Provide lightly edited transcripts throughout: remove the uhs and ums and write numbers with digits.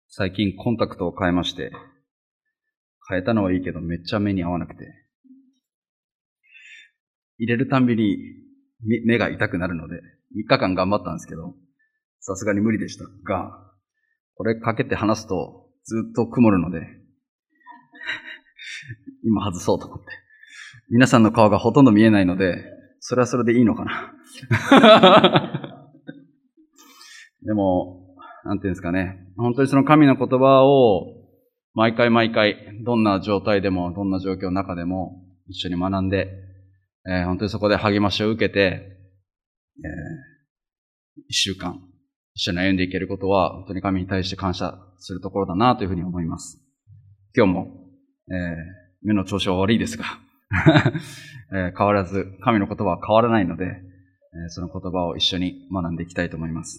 最近コンタクトを変えまして、変えたのはいいけどめっちゃ目に合わなくて、入れるたんびに目が痛くなるので、3日間頑張ったんですけど、さすがに無理でしたが、これかけて話すとずっと曇るので、今外そうと思って。皆さんの顔がほとんど見えないので、それはそれでいいのかな。でも、なんていうんですかね。本当にその神の言葉を毎回、どんな状態でも、どんな状況の中でも一緒に学んで、本当にそこで励ましを受けて、一週間一緒に歩んでいけることは、本当に神に対して感謝するところだなというふうに思います。今日も、目の調子は悪いですが、変わらず、神の言葉は変わらないので、その言葉を一緒に学んでいきたいと思います。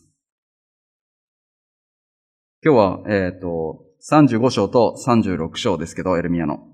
今日は、35章と36章ですけど、エレミヤの。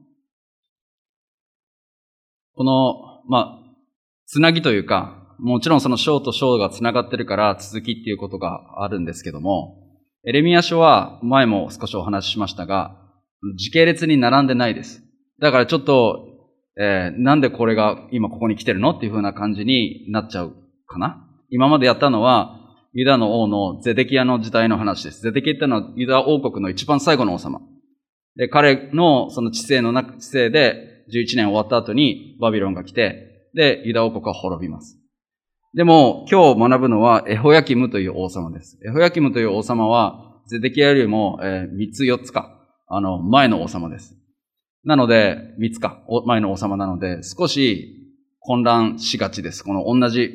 この、つなぎというか、もちろんその章と章がつながってるから続きっていうことがあるんですけども、エレミヤ書は前も少しお話ししましたが、時系列に並んでないです。だからちょっと、なんでこれが今ここに来てるのっていう風な感じになっちゃうかな。今までやったのは、ユダの王のゼデキヤの時代の話です。ゼデキヤってのはユダ王国の一番最後の王様。で、彼のその治世で11年終わった後にバビロンが来て、で、ユダ王国は滅びます。でも、今日学ぶのはエホヤキムという王様です。エホヤキムという王様は、ゼデキヤよりも、3つ4つか、前の王様です。なので、3つか、前の王様なので、少し混乱しがちです。この同じ、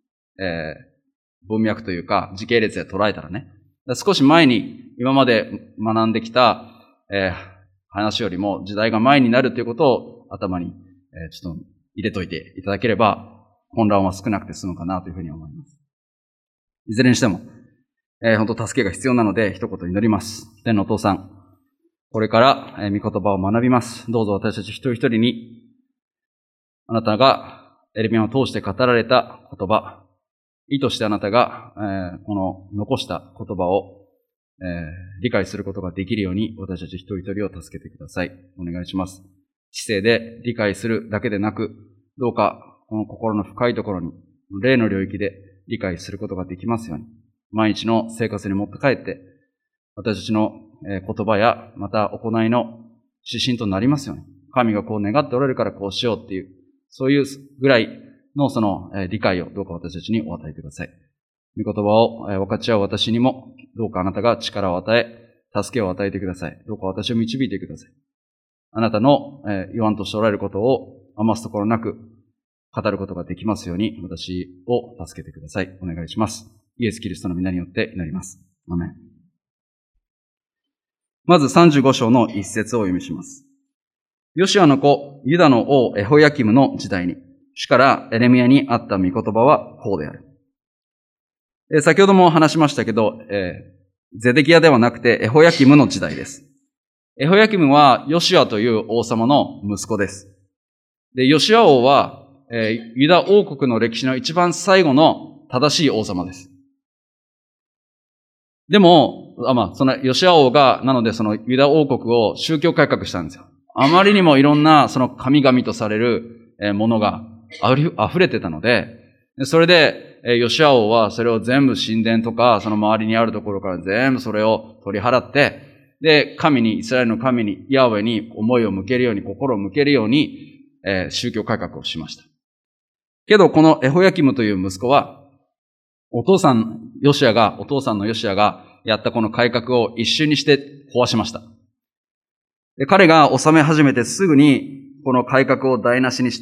文脈というか、時系列で捉えたらね。少し前に、今まで学んできた、話よりも時代が前になるということを頭に、ちょっと入れといていただければ、混乱は少なくて済むかなというふうに思います。いずれにしても、本当助けが必要なので、一言祈ります。天のお父さん、これから、御言葉を学びます。どうぞ私たち一人一人に、あなたがエレミヤを通して語られた言葉、意図してあなたが、この残した言葉を、理解することができるように私たち一人一人を助けてください。お願いします。知性で理解するだけでなく、どうかこの心の深いところに、霊の領域で理解することができますように、毎日の生活に持って帰って、私たちの言葉やまた行いの指針となりますように、神がこう願っておられるからこうしようっていう、そういうぐらいのその理解をどうか私たちにお与えください。御言葉を分かち合う私にも、どうかあなたが力を与え、助けを与えてください。どうか私を導いてください。あなたの言わんとしておられることを余すところなく語ることができますように、私を助けてください。お願いします。イエス・キリストの皆によって祈ります。アメン。まず35章の一節をお読みします。ヨシュアの子、ユダの王エホヤキムの時代に、主からエレミヤにあった御言葉はこうである。先ほども話しましたけど、ゼデキヤではなくてエホヤキムの時代です。エホヤキムはヨシュアという王様の息子です。で、ヨシュア王は、ユダ王国の歴史の一番最後の正しい王様です。でも、そのヨシュア王が、なのでそのユダ王国を宗教改革したんですよ。あまりにもいろんなその神々とされるものが溢れてたので、それで、ヨシュア王はそれを全部神殿とか、その周りにあるところから全部それを取り払って、で、イスラエルの神に、ヤハウェに思いを向けるように、心を向けるように、宗教改革をしました。けど、このエホヤキムという息子は、お父さんのヨシアがやったこの改革を一瞬にして壊しました。で、彼が治め始めてすぐに、この改革を台無しにして、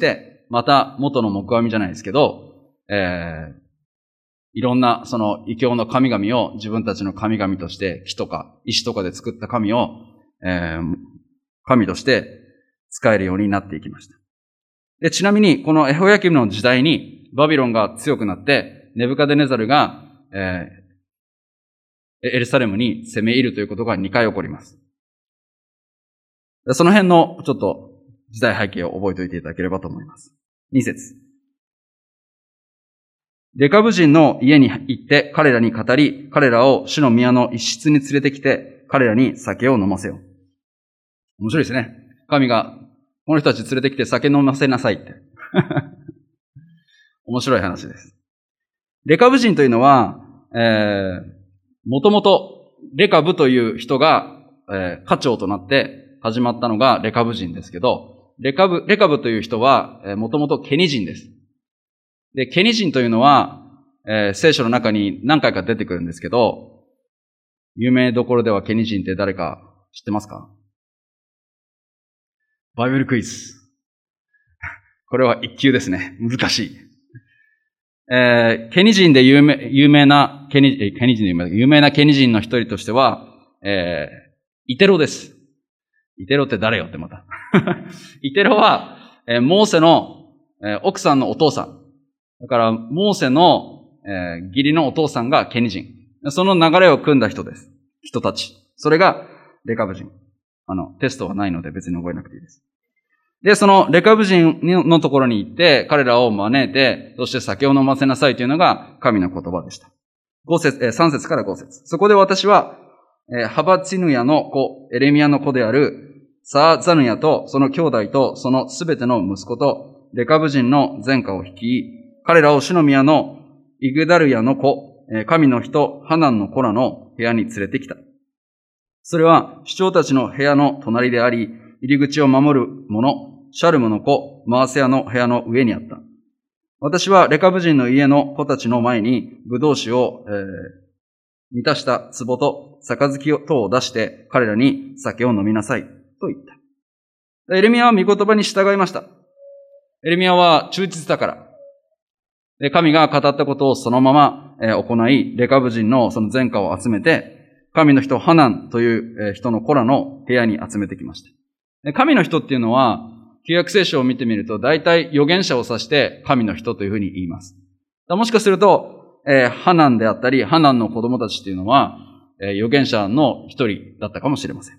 また元の木阿弥じゃないですけど、いろんなその異教の神々を自分たちの神々として木とか石とかで作った神を、神として使えるようになっていきました。で、ちなみにこのエホヤキムの時代にバビロンが強くなってネブカデネザルが、エルサレムに攻め入るということが2回起こります。その辺のちょっと時代背景を覚えておいていただければと思います。2節。レカブ人の家に行って彼らに語り、彼らを主の宮の一室に連れてきて、 彼らに酒を飲ませよう。面白いですね。神が、この人たち連れてきて酒飲ませなさいって。面白い話です。レカブ人というのは、もともとレカブという人が、家長となって始まったのがレカブ人ですけど、レカブという人は、もともとケニ人です。で、ケニ人というのは、聖書の中に何回か出てくるんですけど、有名どころではケニ人って誰か知ってますか？バイブルクイズ。これは一級ですね。難しい。ケニ人で有名なケニ人の一人としては、イテロです。イテロって誰よってまた。イテロは、モーセの、奥さんのお父さん。だから、モーセの、義理のお父さんがケニ人。その流れを組んだ人です。人たち。それがレカブ人。テストはないので別に覚えなくていいです。で、そのレカブ人のところに行って、彼らを招いて、そして酒を飲ませなさいというのが神の言葉でした。3節から5節。そこで私は、ハバツィヌヤの子、エレミヤの子であるサーザヌヤとその兄弟とそのすべての息子とレカブ人の前科を率い、彼らをシノミヤのイグダルヤの子、神の人、ハナンの子らの部屋に連れてきた。それは首長たちの部屋の隣であり、入り口を守る者、シャルムの子、マーセヤの部屋の上にあった。私はレカブ人の家の子たちの前にブドウ酒を、満たした壺と杯等を出して彼らに酒を飲みなさいと言った。エレミヤは御言葉に従いました。エレミヤは忠実だから。神が語ったことをそのまま行い、レカブ人のその前科を集めて、神の人ハナンという人の子らの部屋に集めてきました。神の人っていうのは、旧約聖書を見てみると、大体預言者を指して神の人というふうに言います。もしかすると、ハナンであったり、ハナンの子供たちっていうのは、預言者の一人だったかもしれません。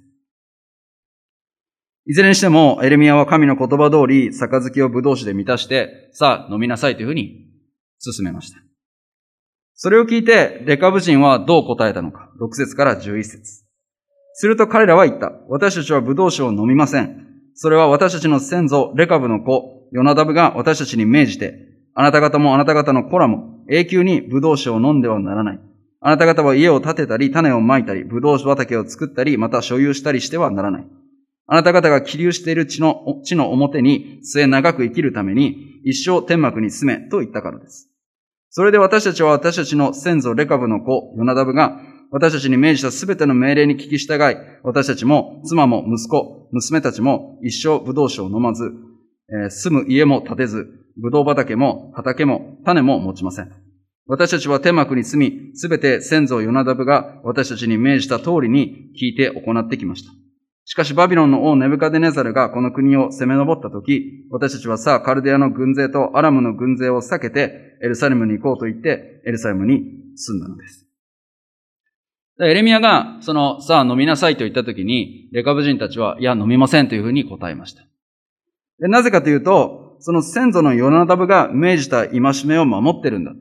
いずれにしても、エレミヤは神の言葉通り、杯をブドウ酒で満たして、さあ飲みなさいというふうに進めました。それを聞いて、レカブ人はどう答えたのか。6節から11節。すると彼らは言った。私たちはブドウ酒を飲みません。それは私たちの先祖、レカブの子、ヨナダブが私たちに命じて、あなた方もあなた方の子らも永久にブドウ酒を飲んではならない。あなた方は家を建てたり、種をまいたり、ブドウ畑を作ったり、また所有したりしてはならない。あなた方が起立している地の表に末長く生きるために、一生天幕に住めと言ったからです。それで私たちは私たちの先祖レカブの子、ヨナダブが私たちに命じたすべての命令に聞き従い、私たちも妻も息子、娘たちも一生ブドウ酒を飲まず、住む家も建てず、ブドウ畑も畑も種も持ちません。私たちは天幕に住み、すべて先祖ヨナダブが私たちに命じた通りに聞いて行ってきました。しかしバビロンの王ネブカデネザルがこの国を攻め上ったとき、私たちはさあカルデアの軍勢とアラムの軍勢を避けてエルサレムに行こうと言ってエルサレムに住んだのです。エレミヤがさあ飲みなさいと言ったときに、レカブ人たちは、いや飲みませんというふうに答えました。でなぜかというと、その先祖のヨナダブが命じた戒めを守ってるんだって。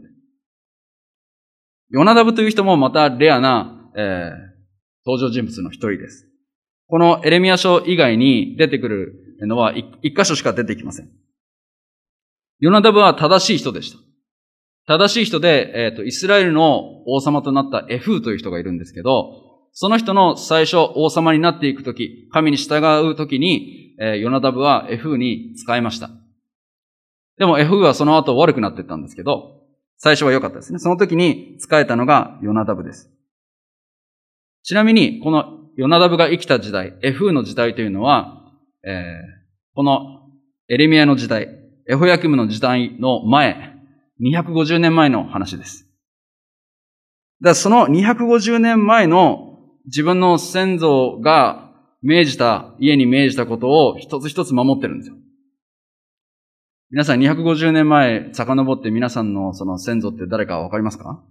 ヨナダブという人もまたレアな、登場人物の一人です。このエレミヤ書以外に出てくるのは一箇所しか出てきません。ヨナダブは正しい人でした。正しい人で、イスラエルの王様となったエフーという人がいるんですけど、その人の最初王様になっていくとき、神に従うときに、ヨナダブはエフーに仕えました。でもエフーはその後悪くなっていったんですけど、最初は良かったですね。その時に仕えたのがヨナダブです。ちなみに、このヨナダブが生きた時代、エフーの時代というのは、このエレミヤの時代、エホヤキムの時代の前、250年前の話です。だからその250年前の自分の先祖が家に命じたことを一つ一つ守ってるんですよ。皆さん250年前遡って皆さんのその先祖って誰かわかりますか？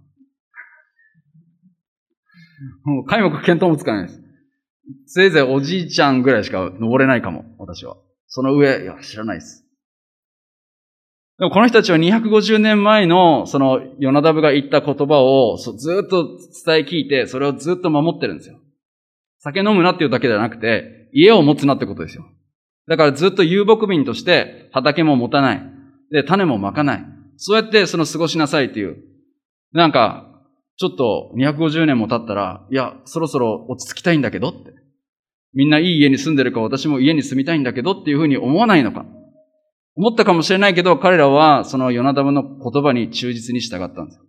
もう皆目見当もつかないです。せいぜいおじいちゃんぐらいしか登れないかも、私は。その上、いや、知らないです。でもこの人たちは250年前のそのヨナダブが言った言葉をずっと伝え聞いて、それをずっと守ってるんですよ。 酒飲むなっていうだけではなくて、家を持つなってことですよ。だからずっと遊牧民として畑も持たない。で、種もまかない。そうやって過ごしなさいっていう。なんか、ちょっと250年も経ったら、いや、そろそろ落ち着きたいんだけどって。みんないい家に住んでるから私も家に住みたいんだけどっていうふうに思わないのか。思ったかもしれないけど、彼らはそのヨナダブの言葉に忠実に従ったんですよ。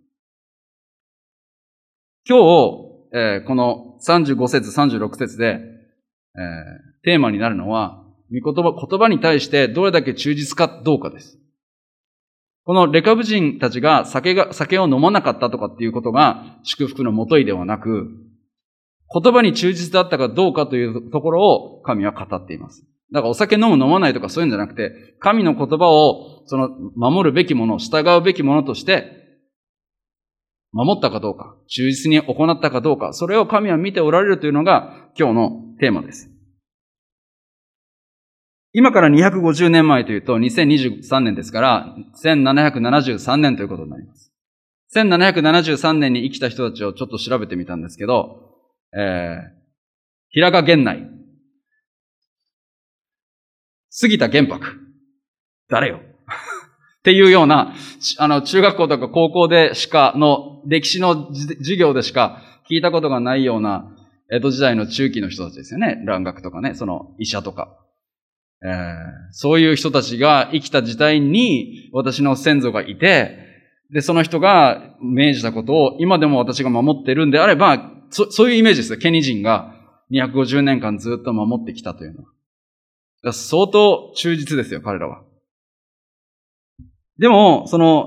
今日、この35節、36節で、テーマになるのは、言葉に対してどれだけ忠実かどうかです。このレカブ人たちが酒を飲まなかったとかっていうことが祝福のもといではなく、言葉に忠実だったかどうかというところを神は語っています。だからお酒飲まないとかそういうんじゃなくて、神の言葉を守るべきもの、従うべきものとして、守ったかどうか、忠実に行ったかどうか、それを神は見ておられるというのが今日のテーマです。今から250年前というと2023年ですから1773年ということになります。1773年に生きた人たちをちょっと調べてみたんですけど、平賀源内、杉田玄白、誰よっていうような、中学校とか高校でしかの歴史の授業でしか聞いたことがないような江戸時代の中期の人たちですよね。蘭学とかね、医者とか。そういう人たちが生きた時代に私の先祖がいて、で、その人が命じたことを今でも私が守っているんであれば、そういうイメージですよ。ケニ人が250年間ずっと守ってきたというのは。相当忠実ですよ、彼らは。でも、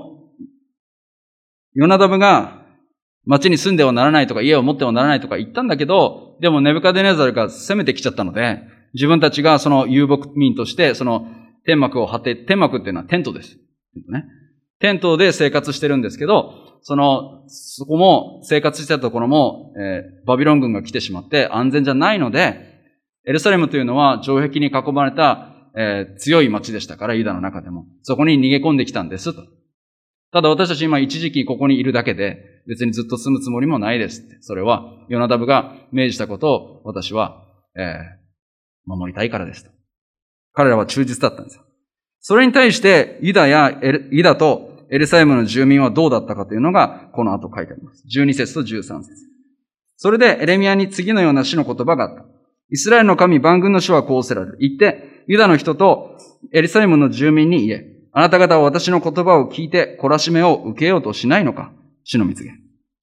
ヨナダブが町に住んではならないとか家を持ってはならないとか言ったんだけど、でもネブカデネザルが攻めてきちゃったので、自分たちが遊牧民として天幕を張って、天幕っていうのはテントです。テントで生活してるんですけど、そこも生活してたところも、バビロン軍が来てしまって安全じゃないので、エルサレムというのは城壁に囲まれた、強い町でしたから、ユダの中でも。そこに逃げ込んできたんですと。ただ私たち今一時期ここにいるだけで、別にずっと住むつもりもないですって。それはヨナダブが命じたことを私は、守りたいからですと。彼らは忠実だったんですよ。それに対してユダとエルサレムの住民はどうだったかというのがこの後書いてあります。12節と13節。それでエレミヤに次のような主の言葉があった。イスラエルの神万軍の主はこうせられる。言って、ユダの人とエルサレムの住民に言え。あなた方は私の言葉を聞いて懲らしめを受けようとしないのか。主の蜜言。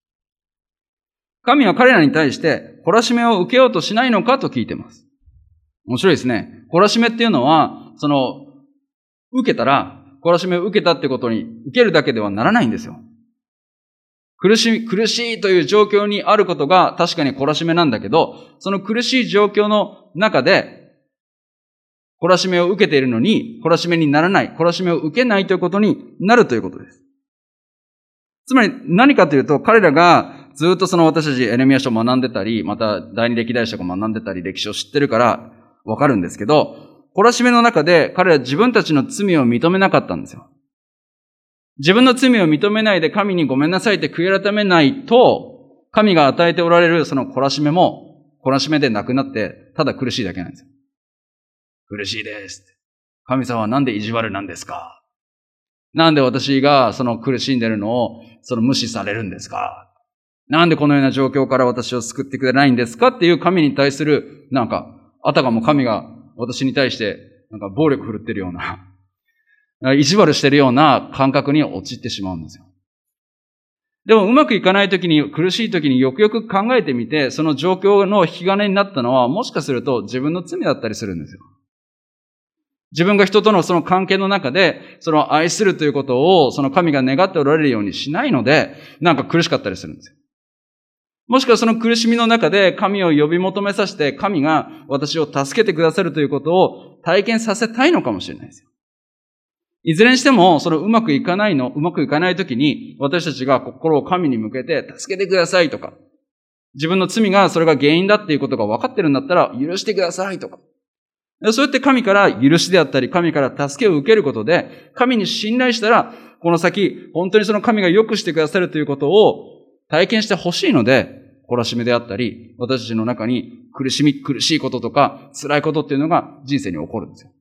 神は彼らに対して懲らしめを受けようとしないのかと聞いています。面白いですね。懲らしめっていうのは、受けたら、懲らしめを受けたってことに、受けるだけではならないんですよ。苦しいという状況にあることが確かに懲らしめなんだけど、その苦しい状況の中で、懲らしめを受けているのに、懲らしめにならない、懲らしめを受けないということになるということです。つまり何かというと、彼らがずっと私たちエレミヤ書を学んでたり、また第二歴代書を学んでたり、歴史を知ってるからわかるんですけど、懲らしめの中で彼ら自分たちの罪を認めなかったんですよ。自分の罪を認めないで神にごめんなさいって悔い改めないと、神が与えておられるその懲らしめも、懲らしめでなくなって、ただ苦しいだけなんですよ。苦しいです。神様はなんで意地悪なんですか？なんで私が苦しんでるのを無視されるんですか？なんでこのような状況から私を救ってくれないんですかっていう神に対する、あたかも神が私に対して暴力振るってるような、意地悪してるような感覚に陥ってしまうんですよ。でもうまくいかないときに、苦しいときによくよく考えてみて、その状況の引き金になったのは、もしかすると自分の罪だったりするんですよ。自分が人とのその関係の中で、愛するということを、神が願っておられるようにしないので、苦しかったりするんですよ。もしくはその苦しみの中で神を呼び求めさせて、神が私を助けてくださるということを体験させたいのかもしれないですよ。いずれにしても、うまくいかないときに、私たちが心を神に向けて、助けてくださいとか、自分の罪がそれが原因だっていうことが分かってるんだったら、許してくださいとか。そうやって神から許しであったり、神から助けを受けることで、神に信頼したら、この先、本当にその神が良くしてくださるということを体験してほしいので、懲懲らしめであったり、私たちの中に苦しいこととか辛いことっていうのが人生に起こるんですよ。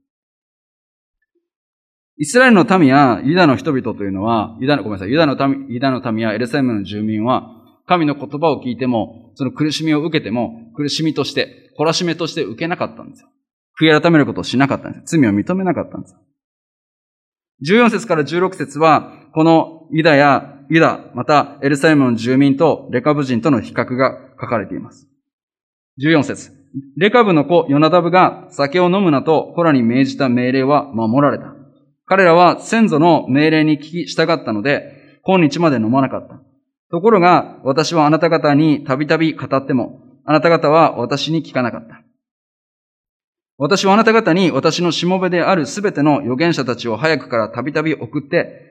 イスラエルの民やユダの人々というのは、ユダの民やエルサレムの住民は、神の言葉を聞いても、その苦しみを受けても、苦しみとして、懲らしめとして受けなかったんですよ。悔い改めることをしなかったんですよ。罪を認めなかったんですよ。14節から16節は、このユダ、またエルサレムの住民とレカブ人との比較が書かれています。14節。レカブの子ヨナダブが酒を飲むなとコラに命じた命令は守られた。彼らは先祖の命令に聞き従ったので、今日まで飲まなかった。ところが、私はあなた方にたびたび語っても、あなた方は私に聞かなかった。私はあなた方に私のしもべであるすべての預言者たちを早くからたびたび送って、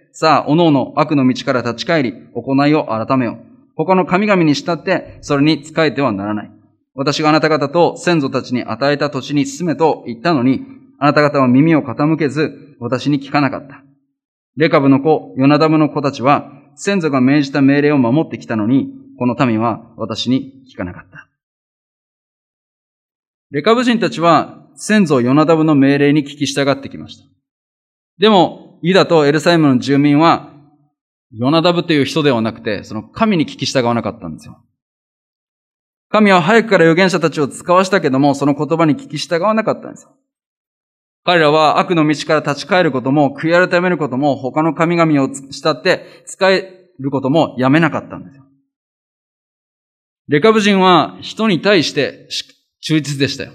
さあ、おのおの悪の道から立ち返り、行いを改めよう。他の神々に従って、それに仕えてはならない。私があなた方と先祖たちに与えた土地に住めと言ったのに、あなた方は耳を傾けず、私に聞かなかった。レカブの子、ヨナダブの子たちは、先祖が命じた命令を守ってきたのに、この民は私に聞かなかった。レカブ人たちは、先祖ヨナダブの命令に聞き従ってきました。でも、ユダとエルサレムの住民は、ヨナダブという人ではなくて、その神に聞き従わなかったんですよ。神は早くから預言者たちを使わしたけども、その言葉に聞き従わなかったんですよ。彼らは悪の道から立ち返ることも、悔い改めることも、他の神々を慕って使えることもやめなかったんですよ。レカブ人は人に対して忠実でしたよ。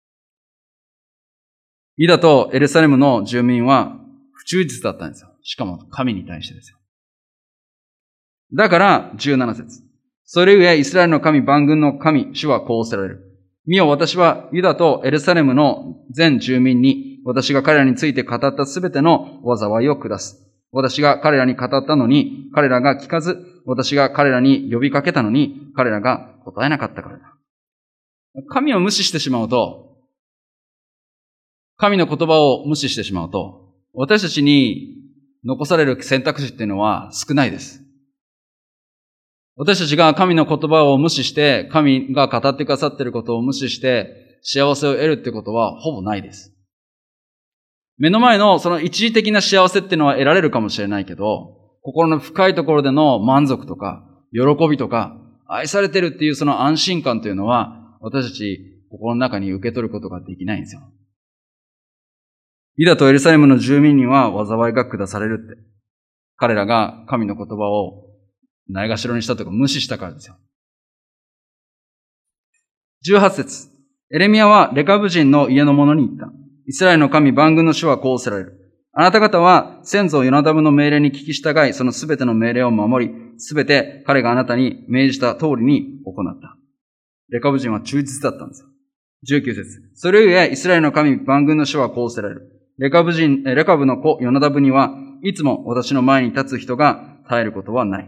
ユダとエルサレムの住民は不忠実だったんですよ。しかも神に対してですよ。だから17節。それゆえイスラエルの神、万軍の神、主はこうおっしゃられる。見よ、私はユダとエルサレムの全住民に、私が彼らについて語ったすべての災いを下す。私が彼らに語ったのに、彼らが聞かず、私が彼らに呼びかけたのに、彼らが答えなかったからだ。神を無視してしまうと、神の言葉を無視してしまうと、私たちに残される選択肢っていうのは少ないです。私たちが神の言葉を無視して、神が語ってくださっていることを無視して、幸せを得るってことはほぼないです。目の前のその一時的な幸せっていうのは得られるかもしれないけど、心の深いところでの満足とか、喜びとか、愛されてるっていうその安心感というのは、私たち心の中に受け取ることができないんですよ。ユダとエルサレムの住民には災いが下されるって。彼らが神の言葉をないがしろにしたというか無視したからですよ。18節。エレミヤはレカブ人の家の者に言った。イスラエルの神、万軍の主はこうおっしゃられる。あなた方は先祖ヨナダブの命令に聞き従い、そのすべての命令を守り、すべて彼があなたに命じた通りに行った。レカブ人は忠実だったんですよ。19節。それゆえ、イスラエルの神、万軍の主はこうおっしゃられる。レカブの子ヨナダブには、いつも私の前に立つ人が絶えることはない。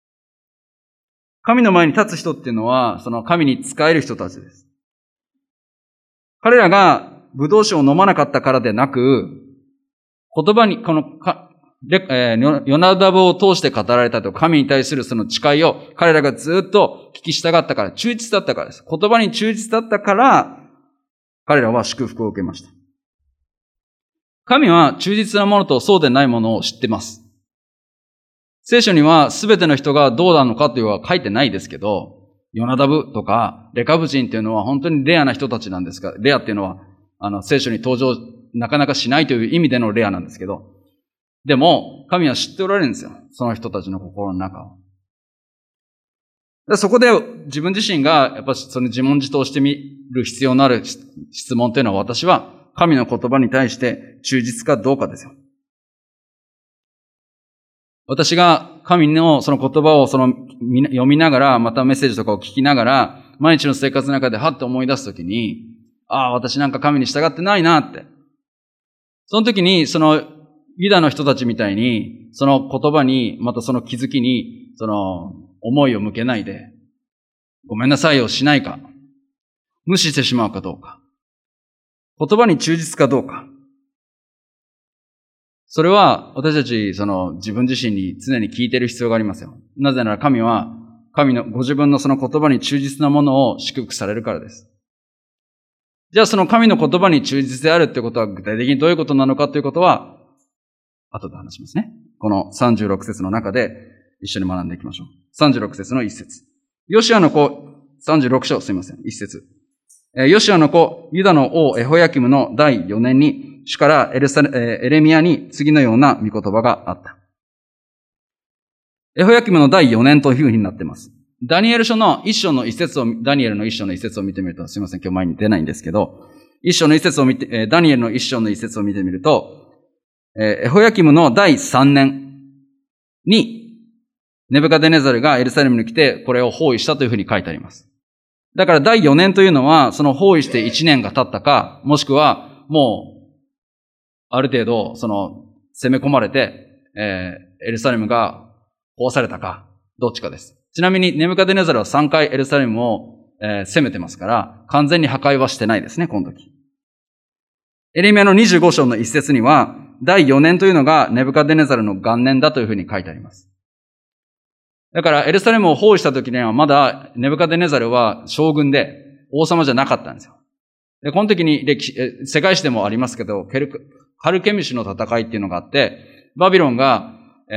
神の前に立つ人っていうのは、その神に仕える人たちです。彼らがブドウ酒を飲まなかったからでなく、言葉に、ヨナダブを通して語られたと、神に対するその誓いを彼らがずっと聞き従ったから、忠実だったからです。言葉に忠実だったから、彼らは祝福を受けました。神は忠実なものとそうでないものを知ってます。聖書には全ての人がどうなのかというのは書いてないですけど、ヨナダブとかレカブ人っていうのは本当にレアな人たちなんですが、レアっていうのは聖書に登場なかなかしないという意味でのレアなんですけど、でも神は知っておられるんですよ。その人たちの心の中を。そこで自分自身がやっぱりその自問自答してみる必要のある質問というのは、私は神の言葉に対して忠実かどうかですよ。私が神のその言葉を読みながら、またメッセージとかを聞きながら、毎日の生活の中ではっと思い出すときに、私なんか神に従ってないなって。その時に、そのユダの人たちみたいに、その言葉に、またその気づきに、その思いを向けないで、ごめんなさいをしないか、無視してしまうかどうか、言葉に忠実かどうか、それは私たち自分自身に常に聞いている必要がありますよ。なぜなら神は神のご自分のその言葉に忠実なものを祝福されるからです。じゃあその神の言葉に忠実であるってことは具体的にどういうことなのかということは、後で話しますね。この36節の中で一緒に学んでいきましょう。36節の一節。ヨシアの子、36章すいません、一節。ヨシアの子、ユダの王エホヤキムの第4年に、主からエレミヤに次のような御言葉があった。エホヤキムの第4年というふうになっています。ダニエル書の一章の一節を、ダニエルの一章の一節を見てみると、すいません、今日前に出ないんですけど、一章の一節を見て、ダニエルの一章の一節を見てみると、エホヤキムの第3年に、ネブカデネザルがエルサレムに来て、これを包囲したというふうに書いてあります。だから第4年というのは、その包囲して1年が経ったか、もしくは、もう、ある程度、攻め込まれて、エルサレムが壊されたか、どっちかです。ちなみに、ネブカデネザルは3回エルサレムを、攻めてますから、完全に破壊はしてないですね、この時。エレミヤの25章の一節には、第4年というのがネブカデネザルの元年だというふうに書いてあります。だから、エルサレムを包囲した時には、まだネブカデネザルは将軍で王様じゃなかったんですよ。で、この時に世界史でもありますけど、カルケミシュの戦いっていうのがあって、バビロンが、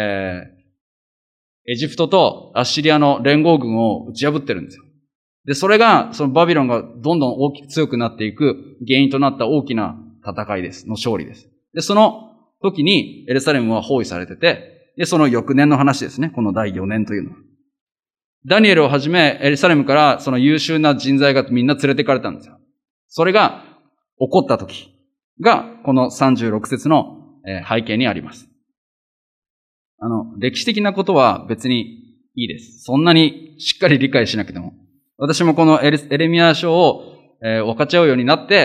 エジプトとアッシリアの連合軍を打ち破ってるんですよ。で、それが、そのバビロンがどんどん強くなっていく原因となった大きな戦いです。の勝利です。で、その時にエルサレムは包囲されてて、で、その翌年の話ですね。この第4年というのは。ダニエルをはじめ、エルサレムからその優秀な人材がみんな連れてかれたんですよ。それが起こった時が、この36節の背景にあります。歴史的なことは別にいいです。そんなにしっかり理解しなくても。私もこのエレミヤ書を分かち合うようになって、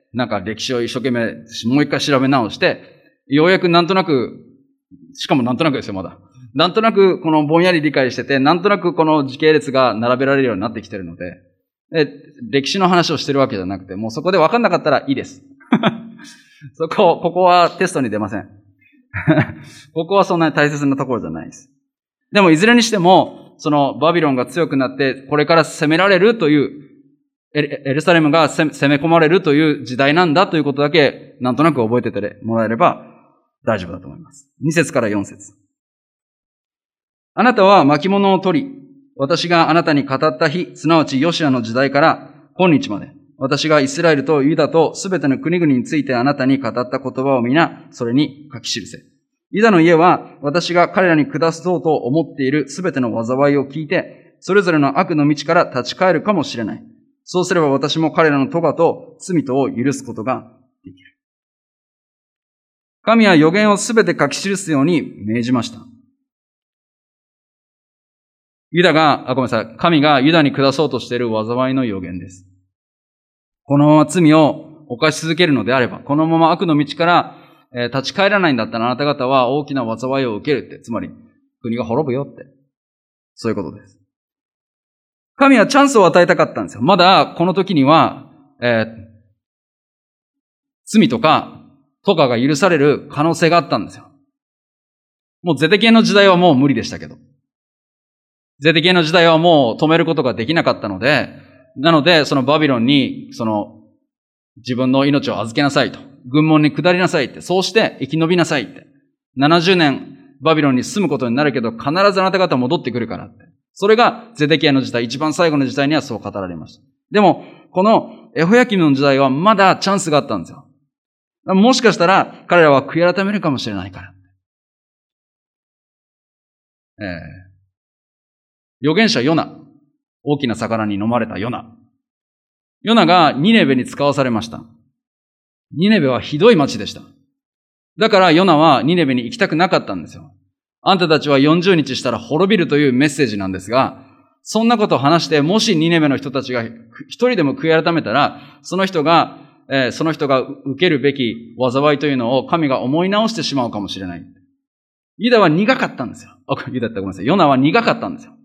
なんか歴史を一生懸命もう一回調べ直して、ようやくなんとなく、しかもなんとなくですよ、まだ。なんとなくこのぼんやり理解してて、なんとなくこの時系列が並べられるようになってきてるので、歴史の話をしてるわけじゃなくて、もうそこで分かんなかったらいいです。ここはテストに出ません。ここはそんなに大切なところじゃないです。でもいずれにしても、そのバビロンが強くなって、これから攻められるという、エルサレムが攻め込まれるという時代なんだということだけ、なんとなく覚えててもらえれば大丈夫だと思います。2節から4節。あなたは巻物を取り、私があなたに語った日、すなわちヨシアの時代から今日まで、私がイスラエルとユダとすべての国々についてあなたに語った言葉を皆、それに書き記せ。ユダの家は、私が彼らに下すぞうと思っているすべての災いを聞いて、それぞれの悪の道から立ち返るかもしれない。そうすれば私も彼らの咎と罪とを許すことができる。神は預言をすべて書き記すように命じました。神がユダに下そうとしている災いの預言です。このまま罪を犯し続けるのであれば、このまま悪の道から立ち返らないんだったらあなた方は大きな災いを受けるって、つまり国が滅ぶよって。そういうことです。神はチャンスを与えたかったんですよ。まだこの時には、罪とか咎が許される可能性があったんですよ。もうゼデキエの時代はもう無理でしたけど。ゼデキエの時代はもう止めることができなかったので、なのでそのバビロンに自分の命を預けなさいと。軍門に下りなさいって。そうして生き延びなさいって。70年バビロンに住むことになるけど、必ずあなた方戻ってくるからって。それがゼデキヤの時代、一番最後の時代にはそう語られました。でも、このエホヤキムの時代はまだチャンスがあったんですよ。もしかしたら彼らは悔い改めるかもしれないから。預言者ヨナ。大きな魚に飲まれたヨナ。ヨナがニネベに使わされました。ニネベはひどい町でした。だからヨナはニネベに行きたくなかったんですよ。あんたたちは40日したら滅びるというメッセージなんですが、そんなことを話して、もしニネベの人たちが一人でも悔い改めたら、その人が受けるべき災いというのを神が思い直してしまうかもしれない。ユダは苦かったんですよ。ヨナは苦かったんですよ。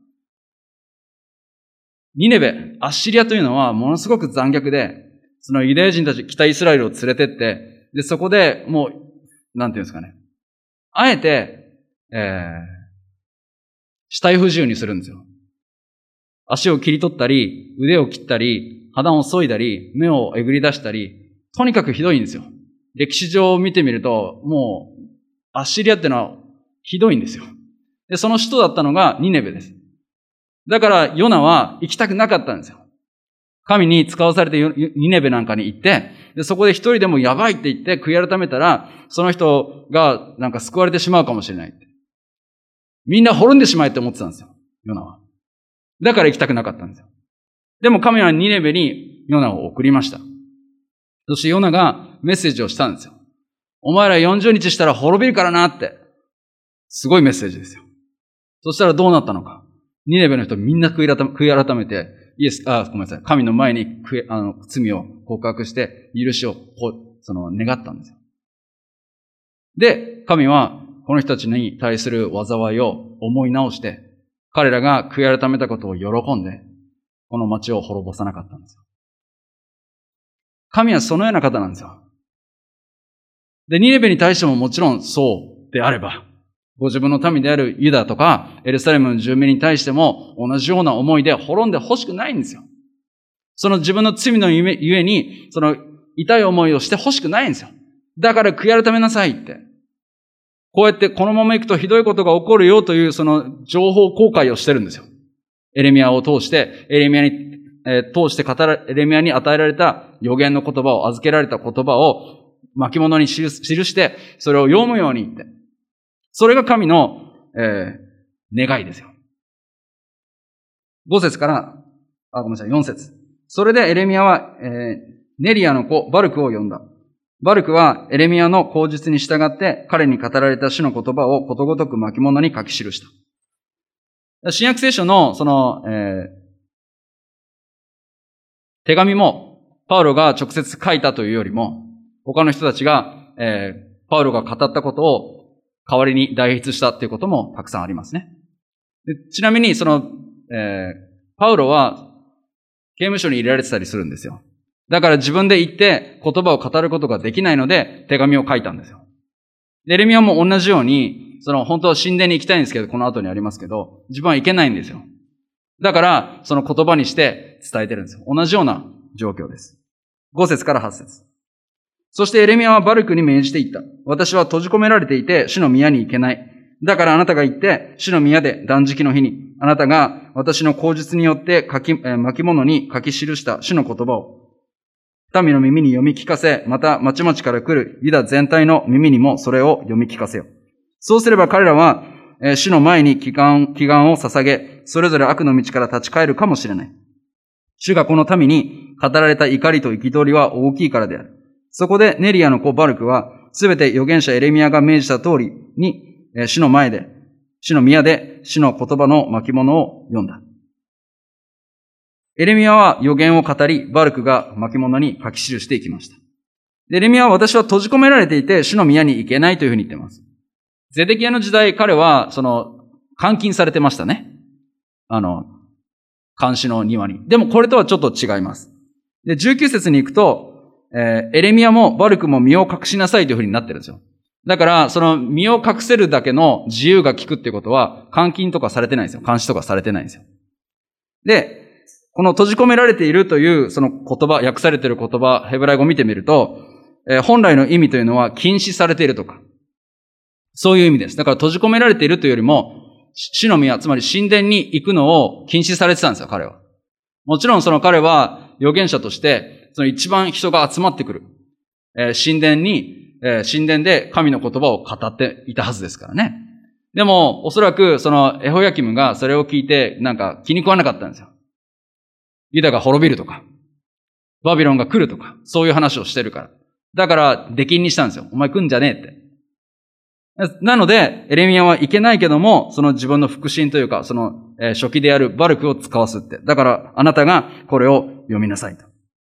ニネベ、アッシリアというのはものすごく残虐で、そのユダヤ人たち、北イスラエルを連れてって、で、そこでもう、なんていうんですかね。あえて、死体不自由にするんですよ。 足を切り取ったり、腕を切ったり、肌を削いだり、目をえぐり出したり、とにかくひどいんですよ。歴史上を見てみると、もう、アッシリアってのはひどいんですよ。で、その首都だったのがニネベです。だからヨナは行きたくなかったんですよ。神に使わされてニネベなんかに行って、で、そこで一人でもやばいって言って悔い改めたら、その人がなんか救われてしまうかもしれないって。みんな滅んでしまえって思ってたんですよ、ヨナは。だから行きたくなかったんですよ。でも神はニネベにヨナを送りました。そしてヨナがメッセージをしたんですよ。お前ら40日したら滅びるからなって。すごいメッセージですよ。そしたらどうなったのか。ニネベの人みんな悔い改めて、ごめんなさい。神の前に罪を告白して許しを願ったんですよ。で、神はこの人たちに対する災いを思い直して、彼らが悔い改めたことを喜んで、この町を滅ぼさなかったんですよ。神はそのような方なんですよ。で、ニネベに対してももちろんそうであれば、ご自分の民であるユダとかエルサレムの住民に対しても同じような思いで滅んでほしくないんですよ。その自分の罪のゆえに、その痛い思いをしてほしくないんですよ。だから悔い改めなさいって。こうやってこのまま行くとひどいことが起こるよというその情報公開をしてるんですよ。エレミヤを通して、エレミヤに与えられた預言の言葉を、預けられた言葉を巻物に記して、それを読むように言って。それが神の、願いですよ。5節から、4節。それでエレミヤは、ネリアの子バルクを呼んだ。バルクはエレミヤの口実に従って彼に語られた主の言葉をことごとく巻物に書き記した。新約聖書の手紙もパウロが直接書いたというよりも、他の人たちが、パウロが語ったことを代わりに代筆したということもたくさんありますね。でちなみにパウロは刑務所に入れられてたりするんですよ。だから自分で行って言葉を語ることができないので手紙を書いたんですよ。でエレミヤも同じように、本当は神殿に行きたいんですけど、この後にありますけど、自分は行けないんですよ。だから、その言葉にして伝えてるんですよ。同じような状況です。5節から8節。そしてエレミヤはバルクに命じて言った。私は閉じ込められていて、主の宮に行けない。だからあなたが行って、主の宮で断食の日に、あなたが私の口述によって巻物に書き記した主の言葉を、民の耳に読み聞かせ、また町々から来るユダ全体の耳にもそれを読み聞かせよ。そうすれば彼らは、主の前に祈願を捧げ、それぞれ悪の道から立ち返るかもしれない。主がこの民に語られた怒りと憤りは大きいからである。そこでネリアの子バルクは、すべて預言者エレミヤが命じた通りに、主の宮で、主の言葉の巻物を読んだ。エレミヤは預言を語り、バルクが巻物に書き記していきました。エレミヤは私は閉じ込められていて、主の宮に行けないというふうに言っています。ゼデキヤの時代、彼は、監禁されてましたね。監視の庭に。でもこれとはちょっと違います。で、19節に行くと、エレミヤもバルクも身を隠しなさいというふうになってるんですよ。だから、身を隠せるだけの自由が利くっていうことは、監禁とかされてないんですよ。監視とかされてないんですよ。で、この閉じ込められているというその言葉、訳されている言葉、ヘブライ語を見てみると、本来の意味というのは禁止されているとか、そういう意味です。だから閉じ込められているというよりも、主の宮、つまり神殿に行くのを禁止されてたんですよ、彼は。もちろん彼は預言者として、一番人が集まってくる、神殿で神の言葉を語っていたはずですからね。でも、おそらくエホヤキムがそれを聞いて、気に食わなかったんですよ。ユダが滅びるとか、バビロンが来るとか、そういう話をしてるから。だから、出禁にしたんですよ。お前来んじゃねえって。なので、エレミヤはいけないけども、自分の腹心というか、書記であるバルクを使わすって。だから、あなたがこれを読みなさいと。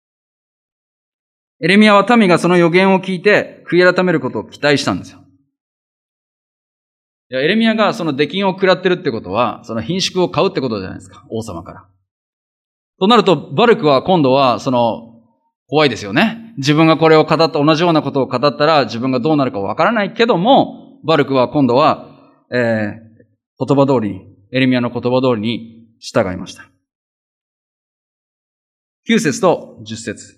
エレミヤは民がその予言を聞いて、悔い改めることを期待したんですよ。エレミヤが出禁を食らってるってことは、貧縮を買うってことじゃないですか。王様から。となると、バルクは今度は、怖いですよね。自分がこれを語った、同じようなことを語ったら、自分がどうなるかわからないけども、バルクは今度は、言葉通りに、エレミヤの言葉通りに従いました。 9節と10節。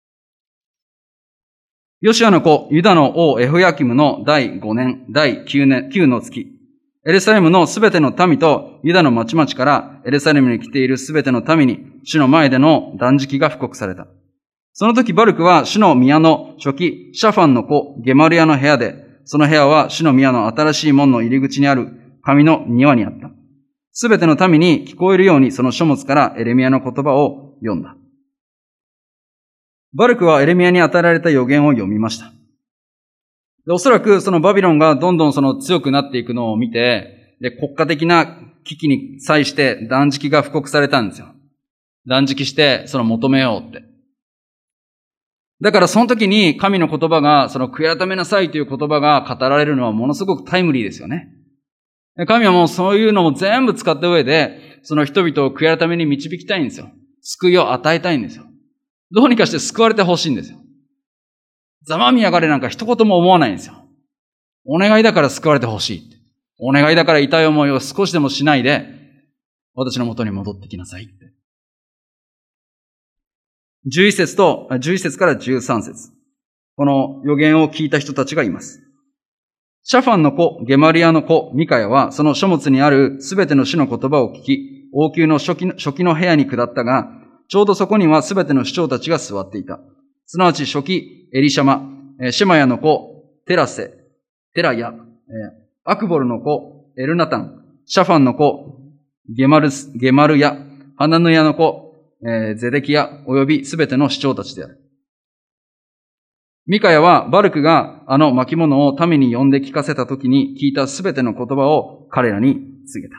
ヨシアの子、ユダの王エホヤキムの第5年、第9の月、エルサレムのすべての民とユダの町々からエルサレムに来ているすべての民に主の前での断食が布告された。その時バルクは主の宮の書記、シャファンの子、ゲマルヤの部屋で、その部屋は主の宮の新しい門の入り口にある神の庭にあった。すべての民に聞こえるようにその書物からエレミヤの言葉を読んだ。バルクはエレミヤに与えられた予言を読みました。で、おそらくそのバビロンがどんどん強くなっていくのを見て、で、国家的な危機に際して断食が布告されたんですよ。断食して求めようって。だからその時に神の言葉が、悔い改めなさいという言葉が語られるのはものすごくタイムリーですよね。神はもうそういうのも全部使った上で、その人々を悔い改めに導きたいんですよ。救いを与えたいんですよ。どうにかして救われてほしいんですよ。ざまみやがれなんか一言も思わないんですよ。お願いだから救われてほしい。お願いだから痛い思いを少しでもしないで、私の元に戻ってきなさいって。11節から13節。この予言を聞いた人たちがいます。シャファンの子、ゲマリアの子、ミカヤは、その書物にあるすべての主の言葉を聞き、王宮の書記の部屋に下ったが、ちょうどそこにはすべての首長たちが座っていた。すなわち書記、エリシャマ、シェマヤの子、テラヤ、アクボルの子、エルナタン、シャファンの子、ゲマルヤ、ハナヌヤの子、ゼデキヤ、およびすべての首長たちである。ミカヤはバルクがあの巻物を民に呼んで聞かせたときに聞いたすべての言葉を彼らに告げた。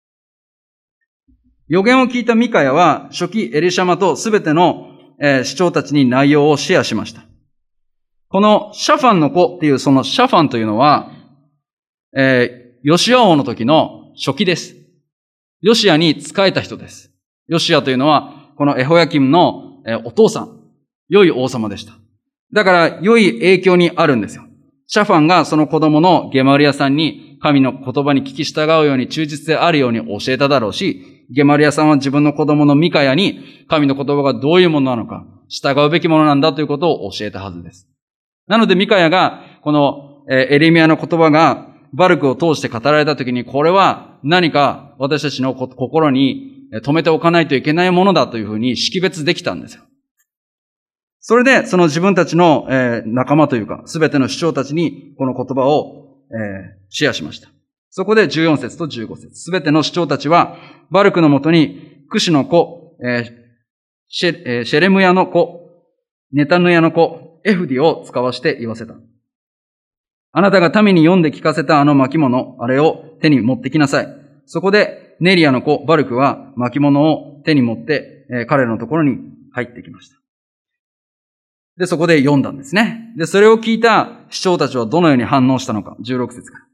予言を聞いたミカヤは書記エリシャマとすべての首長たちに内容をシェアしました。このシャファンの子っていうそのシャファンというのは、ヨシア王の時の書記です。ヨシアに仕えた人です。ヨシアというのはこのエホヤキムのお父さん、良い王様でした。だから良い影響にあるんですよ。シャファンがその子供のゲマルヤさんに神の言葉に聞き従うように忠実であるように教えただろうし、ゲマルヤさんは自分の子供のミカヤに神の言葉がどういうものなのか、従うべきものなんだということを教えたはずです。なのでミカヤがこのエレミヤの言葉がバルクを通して語られたときに、これは何か私たちの心に止めておかないといけないものだというふうに識別できたんですよ。それで、その自分たちの仲間というか、すべての首長たちにこの言葉をシェアしました。そこで14節と15節。すべての首長たちは、バルクのもとに、クシの子、シェレムヤの子、ネタヌヤの子、エフディを使わして言わせた。あなたが民に読んで聞かせたあの巻物、あれを手に持ってきなさい。そこで、ネリアの子、バルクは巻物を手に持って、彼らのところに入ってきました。で、そこで読んだんですね。で、それを聞いた首長たちはどのように反応したのか。16節から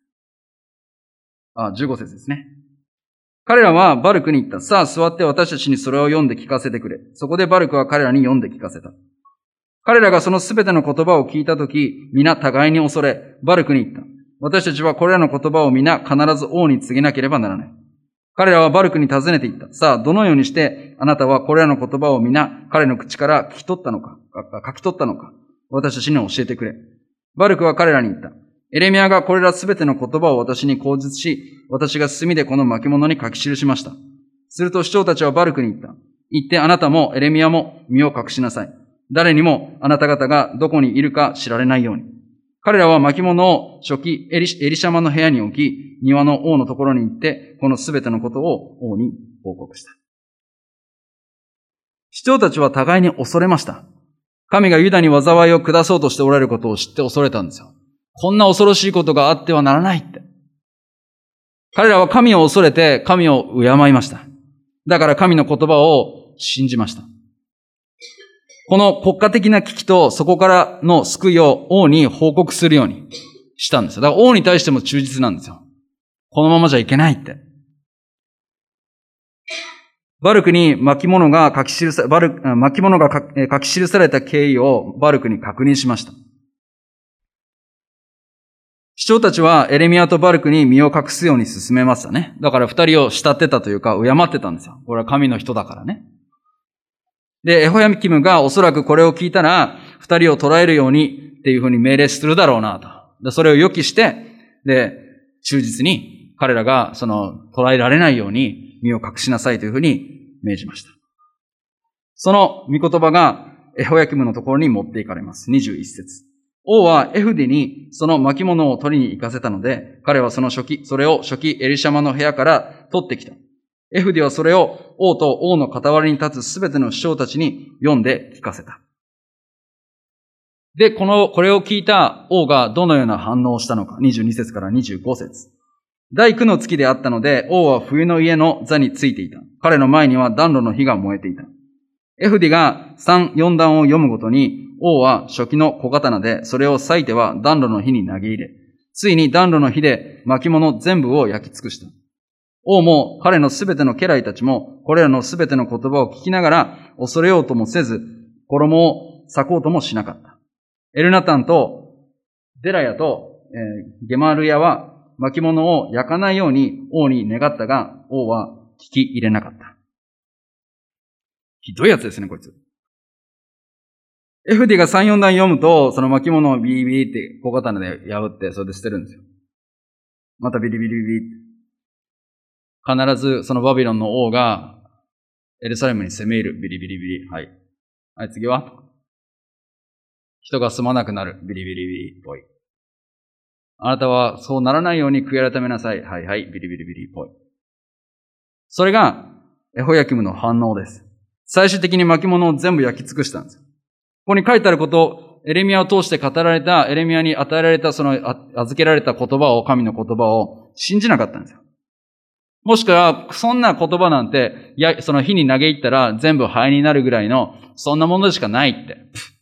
。15節ですね。彼らはバルクに言った。さあ、座って私たちにそれを読んで聞かせてくれ。そこでバルクは彼らに読んで聞かせた。彼らがそのすべての言葉を聞いたとき、皆互いに恐れ、バルクに言った。私たちはこれらの言葉を皆必ず王に告げなければならない。彼らはバルクに尋ねて言った。さあ、どのようにしてあなたはこれらの言葉を皆彼の口から書き取ったのか、私たちに教えてくれ。バルクは彼らに言った。エレミヤがこれらすべての言葉を私に口述し、私が墨でこの巻物に書き記しました。すると首長たちはバルクに言った。言ってあなたもエレミヤも身を隠しなさい。誰にもあなた方がどこにいるか知られないように。彼らは巻物を書記エリシャマの部屋に置き、庭の王のところに行って、このすべてのことを王に報告した。首長たちは互いに恐れました。神がユダに災いを下そうとしておられることを知って恐れたんですよ。こんな恐ろしいことがあってはならないって。彼らは神を恐れて神を敬いました。だから神の言葉を信じました。この国家的な危機とそこからの救いを王に報告するようにしたんですよ。だから王に対しても忠実なんですよ。このままじゃいけないって。バルクに巻物が書き記された経緯をバルクに確認しました。首長たちはエレミヤとバルクに身を隠すように進めましたね。だから二人を慕ってたというか敬ってたんですよ。これは神の人だからね。 で、エホヤキムがおそらくこれを聞いたら、二人を捕らえるようにっていうふうに命令するだろうなと。で、それを予期して、で、忠実に彼らが捕らえられないように身を隠しなさいというふうに命じました。その御言葉がエホヤキムのところに持っていかれます。21節。王はエフディにその巻物を取りに行かせたので、彼はそれを初期エリシャマの部屋から取ってきた。エフディはそれを王と王の傍らに立つすべての首長たちに読んで聞かせた。で、これを聞いた王がどのような反応をしたのか。22節から25節。第9の月であったので、王は冬の家の座についていた。彼の前には暖炉の火が燃えていた。エフディが3、4段を読むごとに、王は初期の小刀で、それを裂いては暖炉の火に投げ入れ、ついに暖炉の火で巻物全部を焼き尽くした。王も彼のすべての家来たちも、これらのすべての言葉を聞きながら、恐れようともせず、衣を裂こうともしなかった。エルナタンとデラヤと、ゲマルヤは巻物を焼かないように王に願ったが、王は聞き入れなかった。ひどいやつですね、こいつ。エフディが3、4段読むと、その巻物をビリビリって小刀で破って、それで捨てるんですよ。またビリビリビリって。必ずそのバビロンの王がエルサレムに攻め入る。ビリビリビリ。はい。はい、次は人が住まなくなる。ビリビリビリ。ぽい。あなたはそうならないように悔い改めなさい。はいはい。ビリビリビリ。ぽい。それがエホヤキムの反応です。最終的に巻物を全部焼き尽くしたんですよ。ここに書いてあること、エレミヤを通して語られた、エレミヤに与えられた預けられた言葉を、神の言葉を信じなかったんですよ。もしくは、そんな言葉なんて、その火に投げ入ったら全部灰になるぐらいの、そんなものでしかないって。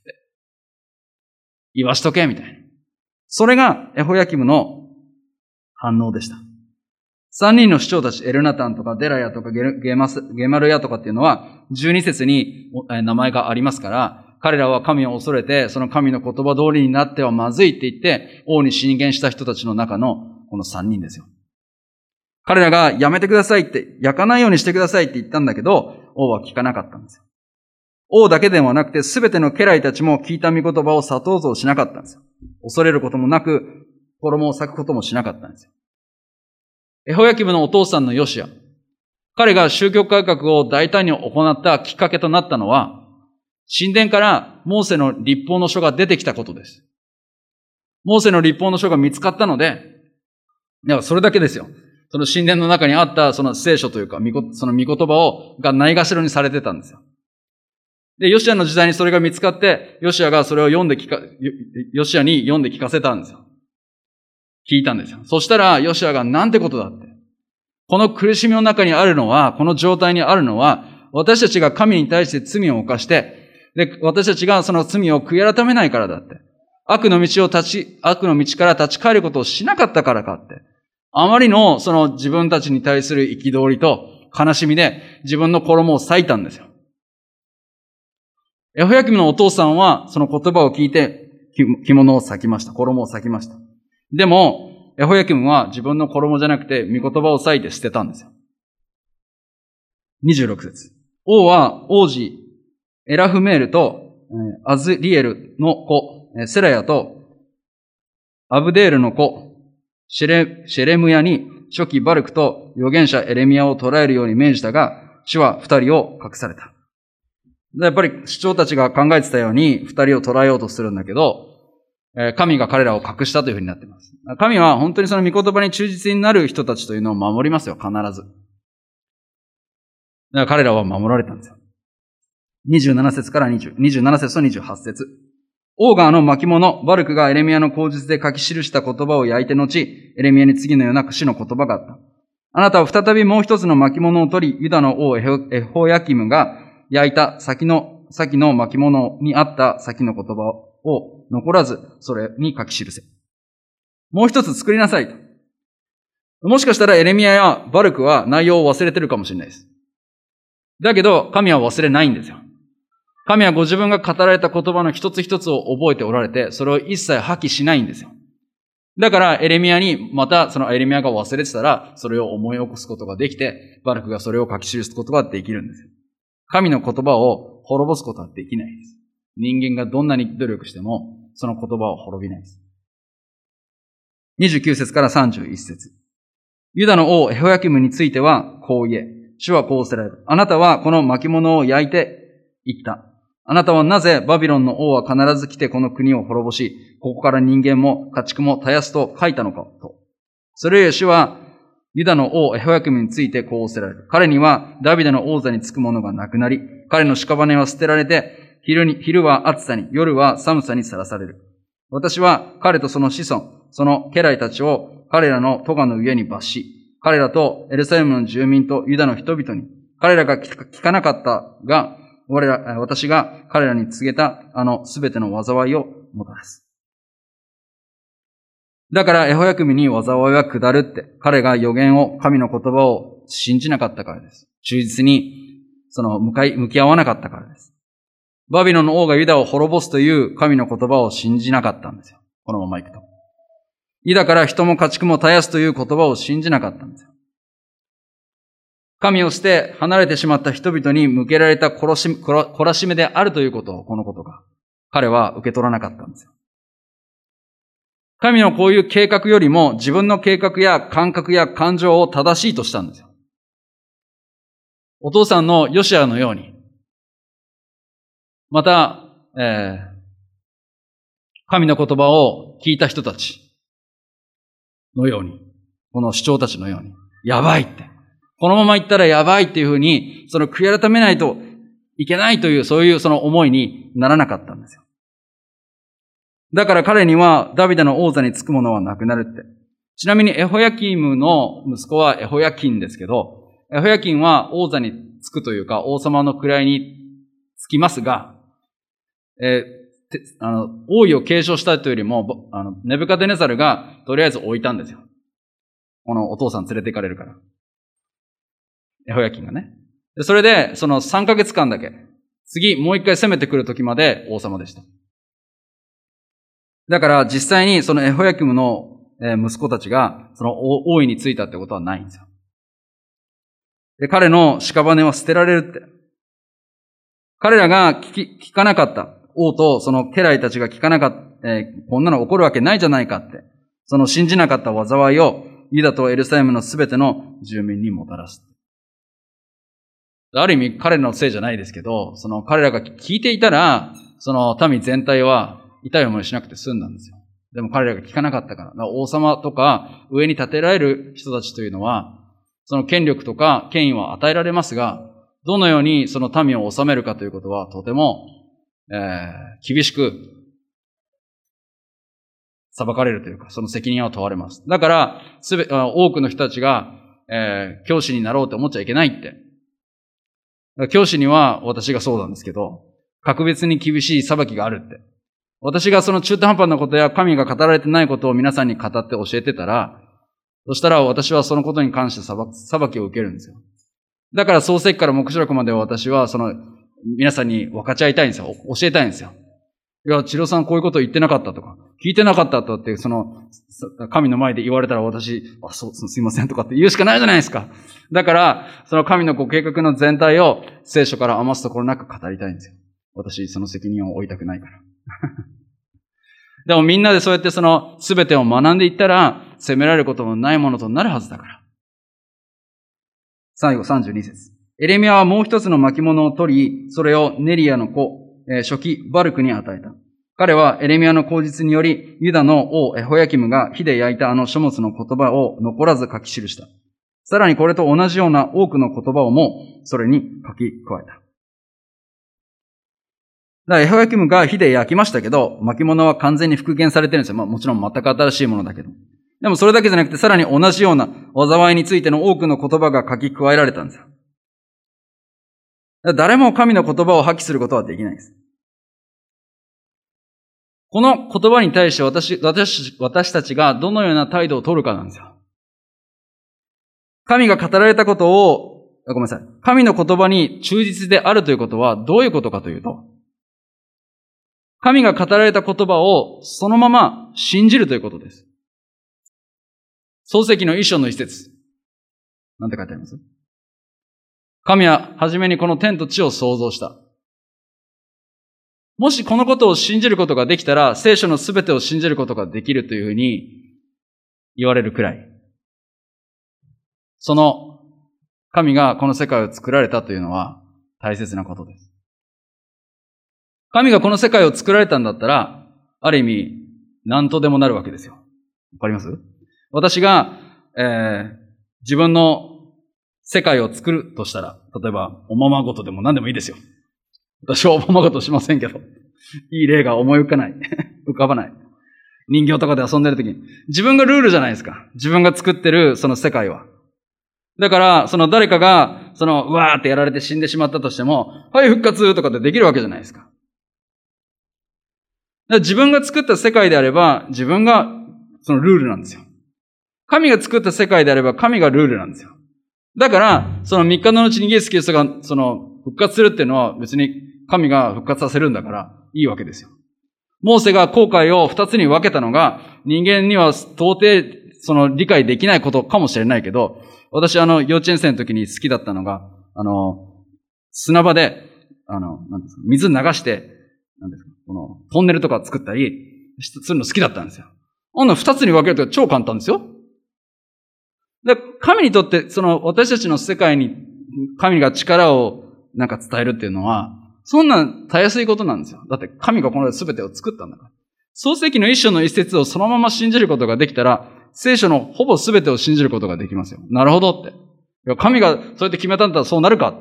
言わしとけ、みたいな。それがエホヤキムの反応でした。3人の首長たち、エルナタンとかデラヤとかゲマルヤとかっていうのは、12節に名前がありますから、彼らは神を恐れて、その神の言葉通りになってはまずいって言って、王に進言した人たちの中のこの3人ですよ。彼らがやめてくださいって、焼かないようにしてくださいって言ったんだけど、王は聞かなかったんですよ。王だけではなくて、すべての家来たちも聞いた御言葉を左頭像しなかったんですよ。恐れることもなく、衣を裂くこともしなかったんですよ。エホヤキムのお父さんのヨシア。彼が宗教改革を大胆に行ったきっかけとなったのは、神殿からモーセの律法の書が出てきたことです。モーセの律法の書が見つかったので、それだけですよ。その神殿の中にあったその聖書というか、その御言葉がないがしろにされてたんですよ。で、ヨシアの時代にそれが見つかって、ヨシアがそれをヨシアに読んで聞かせたんですよ。聞いたんですよ。そしたら、ヨシアがなんてことだって。この苦しみの中にあるのは、この状態にあるのは、私たちが神に対して罪を犯して、で、私たちがその罪を悔い改めないからだって。悪の道から立ち返ることをしなかったからかって。あまりのその自分たちに対する憤りと悲しみで自分の衣を裂いたんですよ。エホヤキムのお父さんはその言葉を聞いて着物を裂きました。衣を裂きました。でも、エホヤキムは自分の衣じゃなくて御言葉を裂いて捨てたんですよ。26節。王は王子エラフメールとアズリエルの子セラヤとアブデールの子シェレムヤに初期バルクと預言者エレミヤを捕らえるように命じたが、主は二人を隠された。やっぱり首長たちが考えてたように二人を捕らえようとするんだけど、神が彼らを隠したというふうになっています。神は本当にその御言葉に忠実になる人たちというのを守りますよ、必ず。だから彼らは守られたんですよ。27節から27節と28節。王が巻物、バルクがエレミヤの口実で書き記した言葉を焼いて後、エレミヤに次のような主の言葉があった。あなたは再びもう一つの巻物を取り、ユダの王エホヤキムが焼いた先の巻物にあった先の言葉を残らず、それに書き記せ。もう一つ作りなさいと。もしかしたらエレミヤやバルクは内容を忘れてるかもしれないです。だけど、神は忘れないんですよ。神はご自分が語られた言葉の一つ一つを覚えておられて、それを一切破棄しないんですよ。だから、エレミヤに、またそのエレミヤが忘れてたら、それを思い起こすことができて、バルクがそれを書き記すことができるんですよ。神の言葉を滅ぼすことはできないです。人間がどんなに努力しても、その言葉は滅びないです。29節から31節。ユダの王エホヤキムについてはこう言え。主はこうおっしゃられる。あなたはこの巻物を焼いて言った。あなたはなぜバビロンの王は必ず来てこの国を滅ぼし、ここから人間も家畜も絶やすと書いたのかと。それゆえ主はユダの王エホヤキムについてこうおっしゃられる。彼にはダビデの王座につくものがなくなり、彼の屍は捨てられて、昼は暑さに、夜は寒さにさらされる。私は彼とその子孫、その家来たちを彼らの咎の上に罰し、彼らとエルサレムの住民とユダの人々に、彼らが聞かなかったが、私が彼らに告げたすべての災いをもたらす。だからエホヤキムに災いは下るって、彼が預言を、神の言葉を信じなかったからです。忠実に向き合わなかったからです。バビロンの王がユダを滅ぼすという神の言葉を信じなかったんですよ。このまま行くと。ユダから人も家畜も絶やすという言葉を信じなかったんですよ。神を捨て離れてしまった人々に向けられた懲らしめであるということを、このことが、彼は受け取らなかったんですよ。神のこういう計画よりも自分の計画や感覚や感情を正しいとしたんですよ。お父さんのヨシアのように、また、神の言葉を聞いた人たちのように、この主張たちのように、やばいって。このまま行ったらやばいっていうふうに、悔い改めないといけないという、そういう思いにならなかったんですよ。だから彼にはダビデの王座につくものはなくなるって。ちなみにエホヤキムの息子はエホヤキンですけど、エホヤキンは王座につくというか、王様の位につきますが、王位を継承したというよりも、ネブカデネザルがとりあえず置いたんですよ。このお父さん連れて行かれるから。エホヤキンがね。でそれで、3ヶ月間だけ、次もう一回攻めてくる時まで王様でした。だから実際にそのエホヤキムの息子たちが王位についたってことはないんですよ。で、彼の屍は捨てられるって。彼らが聞かなかった。王とその家来たちが聞かなかった、こんなの起こるわけないじゃないかって。信じなかった災いをユダとエルサレムのすべての住民にもたらす。ある意味彼のせいじゃないですけど、彼らが聞いていたら、民全体は痛い思いしなくて済んだんですよ。でも彼らが聞かなかったから。王様とか上に立てられる人たちというのは、権力とか権威は与えられますが、どのように民を治めるかということはとても、厳しく裁かれるというか、その責任を問われます。だから、多くの人たちが、教師になろうと思っちゃいけないって。教師には私がそうなんですけど、格別に厳しい裁きがあるって。私が中途半端なことや神が語られてないことを皆さんに語って教えてたら、そしたら私はそのことに関して裁きを受けるんですよ。だから創世記から黙示録まで私は皆さんに分かち合いたいんですよ。教えたいんですよ。いや、千代さんこういうこと言ってなかったとか、聞いてなかったとって神の前で言われたら私、すいませんとかって言うしかないじゃないですか。だから、神のご計画の全体を聖書から余すところなく語りたいんですよ。私、その責任を負いたくないから。でもみんなでそうやって全てを学んでいったら、責められることのないものとなるはずだから。最後32節。エレミヤはもう一つの巻物を取り、それをネリアの子、書記バルクに与えた。彼はエレミヤの口実により、ユダの王エホヤキムが火で焼いた書物の言葉を残らず書き記した。さらにこれと同じような多くの言葉をもそれに書き加えた。だからエホヤキムが火で焼きましたけど、巻物は完全に復元されてるんですよ。もちろん全く新しいものだけど。でもそれだけじゃなくて、さらに同じような災いについての多くの言葉が書き加えられたんですよ。誰も神の言葉を破棄することはできないです。この言葉に対して私たちがどのような態度を取るかなんですよ。神が語られたことを、ごめんなさい。神の言葉に忠実であるということはどういうことかというと、神が語られた言葉をそのまま信じるということです。創世記の一章の一節。なんて書いてあります？神は初めにこの天と地を創造した。 もしこのことを信じることができたら、聖書のすべてを信じることができるというふうに言われるくらい、その神がこの世界を作られたというのは大切なことです。神がこの世界を作られたんだったら、ある意味何とでもなるわけですよ。わかります？私が、自分の世界を作るとしたら、例えばおままごとでも何でもいいですよ。私はおままごとしませんけど、いい例が思い浮かない。浮かばない。人形とかで遊んでるときに、自分がルールじゃないですか。自分が作ってるその世界は。だから、その誰かが、うわーってやられて死んでしまったとしても、はい、復活とかってできるわけじゃないですか。だから自分が作った世界であれば、自分がそのルールなんですよ。神が作った世界であれば、神がルールなんですよ。だから、その3日のうちにイエス・キリストが、復活するっていうのは別に神が復活させるんだから、いいわけですよ。モーセが航海を2つに分けたのが、人間には到底、理解できないことかもしれないけど、私幼稚園生の時に好きだったのが、砂場で、なんですか、水流して、なんですか、トンネルとか作ったり、するの好きだったんですよ。2つに分けると超簡単ですよ。で、神にとって、私たちの世界に神が力を伝えるっていうのは、そんなたやすいことなんですよ。だって神がこの全てを作ったんだから。創世記の一章の一節をそのまま信じることができたら、聖書のほぼ全てを信じることができますよ。なるほどって。いや、神がそうやって決めたんだったらそうなるかって。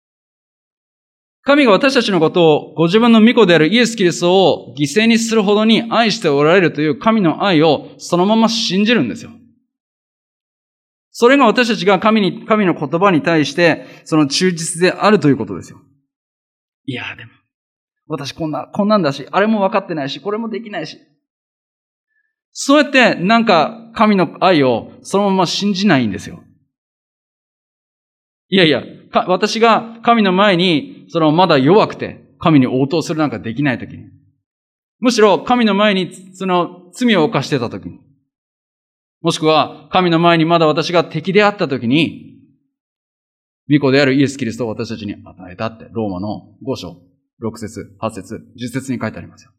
神が私たちのことをご自分の御子であるイエス・キリストを犠牲にするほどに愛しておられるという神の愛をそのまま信じるんですよ。それが私たちが神の言葉に対してその忠実であるということですよ。いや、でも、私こんなんだし、あれも分かってないし、これもできないし。そうやって神の愛をそのまま信じないんですよ。いやいや、私が神の前にまだ弱くて神に応答するなんかできないときに。むしろ神の前に罪を犯してたときに。もしくは神の前にまだ私が敵であったときに、御子であるイエス・キリストを私たちに与えたって、ローマの5章、6節、8節、10節に書いてありますよ。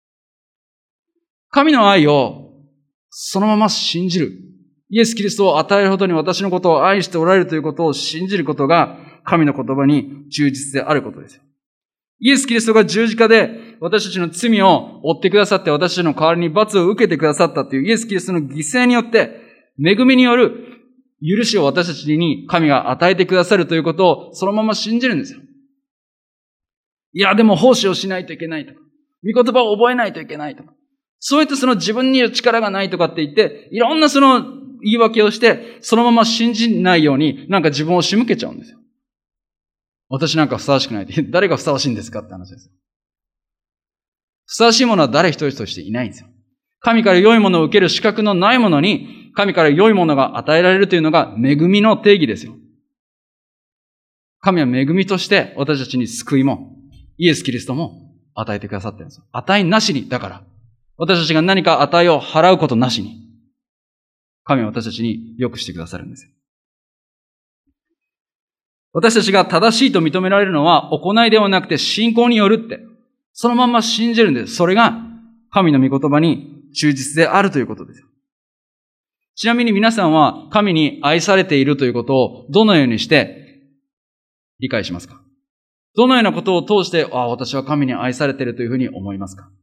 神の愛をそのまま信じる。イエス・キリストを与えるほどに私のことを愛しておられるということを信じることが神の言葉に忠実であることですよ。イエス・キリストが十字架で私たちの罪を負ってくださって私たちの代わりに罰を受けてくださったというイエス・キリストの犠牲によって恵みによる許しを私たちに神が与えてくださるということをそのまま信じるんですよ。いや、でも奉仕をしないといけないとか、御言葉を覚えないといけないとか、そうやって自分には力がないとかって言って、いろんな言い訳をして、そのまま信じないように自分を仕向けちゃうんですよ。私ふさわしくないって、誰がふさわしいんですかって話ですよ。ふさわしいものは誰一人としていないんですよ。神から良いものを受ける資格のないものに、神から良いものが与えられるというのが恵みの定義ですよ。神は恵みとして私たちに救いも、イエス・キリストも与えてくださってるんですよ。値なしに、だから、私たちが何か値を払うことなしに、神は私たちに良くしてくださるんですよ。私たちが正しいと認められるのは行いではなくて信仰によるって、そのまま信じるんです。それが神の御言葉に忠実であるということですよ。ちなみに皆さんは神に愛されているということをどのようにして理解しますか？どのようなことを通して、私は神に愛されているというふうに思いますか？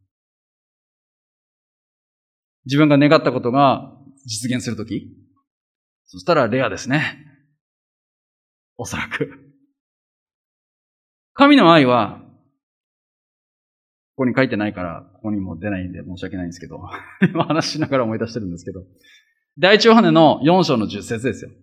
自分が願ったことが実現するとき、そしたらレアですね。おそらく。神の愛は、ここに書いてないから、ここにも出ないんで申し訳ないんですけど、今話しながら思い出してるんですけど、第一ヨハネの4章の10節ですよ。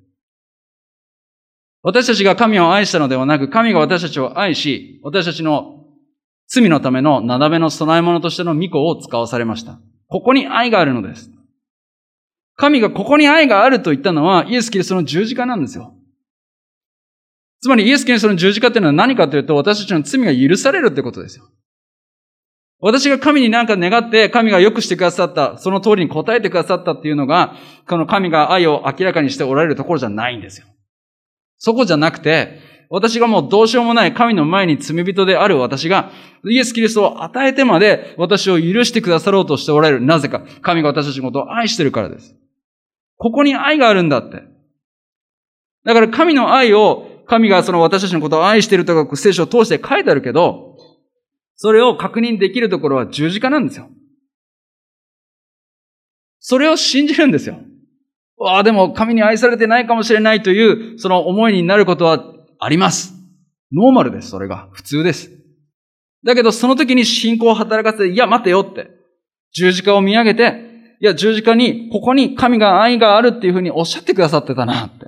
私たちが神を愛したのではなく、神が私たちを愛し、私たちの罪のためのなだめの備え物としての御子を使わされました。ここに愛があるのです。神がここに愛があると言ったのは、イエス・キリストの十字架なんですよ。つまりイエス・キリストの十字架っていうのは何かというと、私たちの罪が許されるってことですよ。私が神に何か願って、神が良くしてくださった、その通りに答えてくださったっていうのが、この神が愛を明らかにしておられるところじゃないんですよ。そこじゃなくて、 私がもうどうしようもない神の前に罪人である私が、イエス・キリストを与えてまで私を許してくださろうとしておられる。なぜか、神が私たちのことを愛してるからです。ここに愛があるんだって。だから神の愛を、神がその私たちのことを愛しているとか聖書を通して書いてあるけど、それを確認できるところは十字架なんですよ。それを信じるんですよ。でも神に愛されてないかもしれないという、その思いになることはあります。ノーマルです、それが。普通です。だけどその時に信仰を働かせて、いや待てよって。十字架を見上げて、いや十字架に、ここに神が愛があるっていうふうにおっしゃってくださってたなって。